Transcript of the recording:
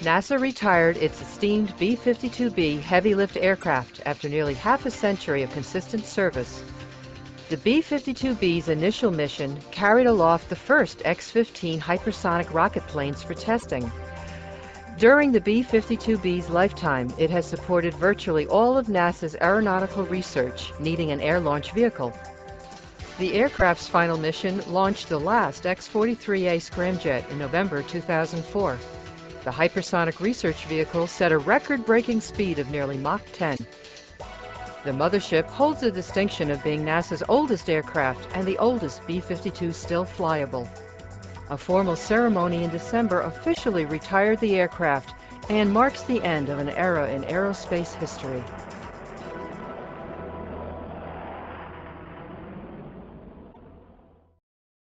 NASA retired its esteemed B-52B heavy-lift aircraft after nearly half a century of consistent service. The B-52B's initial mission carried aloft the first X-15 hypersonic rocket planes for testing. During the B-52B's lifetime, it has supported virtually all of NASA's aeronautical research needing an air launch vehicle. The aircraft's final mission launched the last X-43A scramjet in November 2004. The hypersonic research vehicle set a record-breaking speed of nearly Mach 10. The mothership holds the distinction of being NASA's oldest aircraft and the oldest B-52 still flyable. A formal ceremony in December officially retired the aircraft and marks the end of an era in aerospace history.